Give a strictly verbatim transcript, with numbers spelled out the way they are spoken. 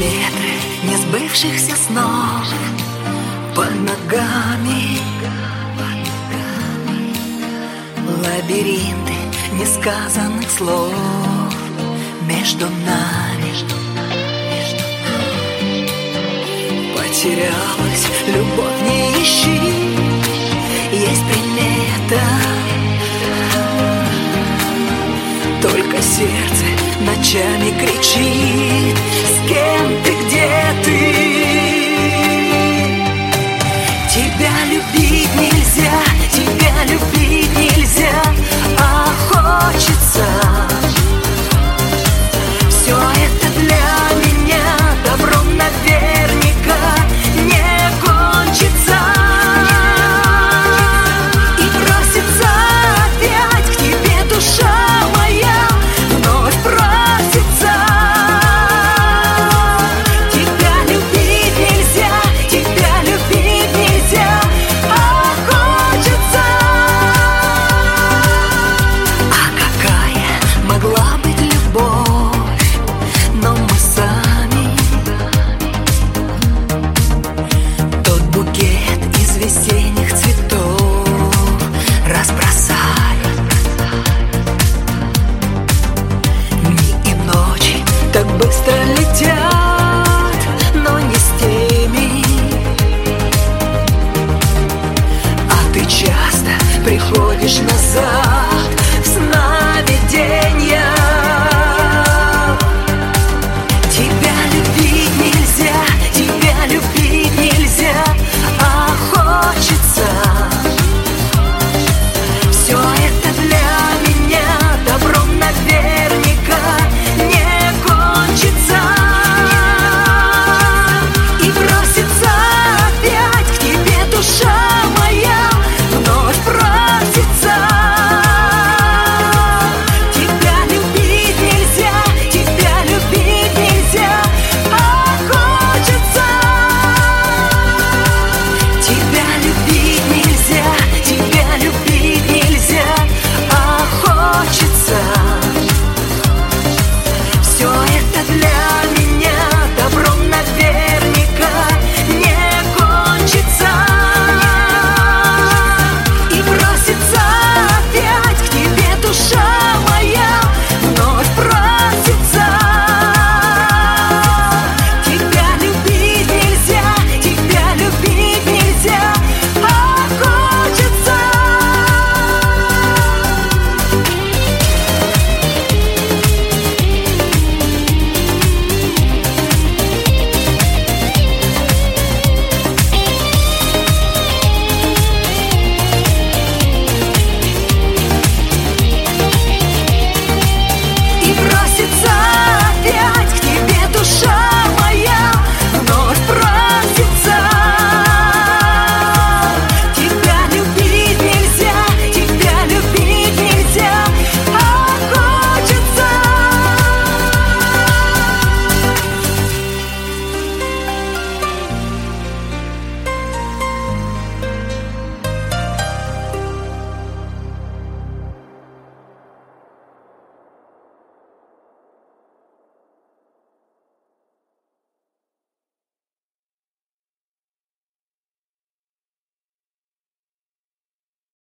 километры несбывшихся снов под ногами, лабиринты несказанных слов между нами. Потерялась любовь, не ищи, есть примета. Только сердце ночами кричит: с кем ты, где ты? Тебя любить нельзя, тебя любить нельзя, а хочется. Все это для меня добром наверняка не кончится. И просится опять к тебе душа моя, вновь просится. Тебя любить нельзя, тебя любить нельзя, а хочется. А какая могла быть любовь, но мы сами тот букет из весенних цветов разбросали. Дни и ночи так быстро летят, но не с теми. А ты часто приходишь назад.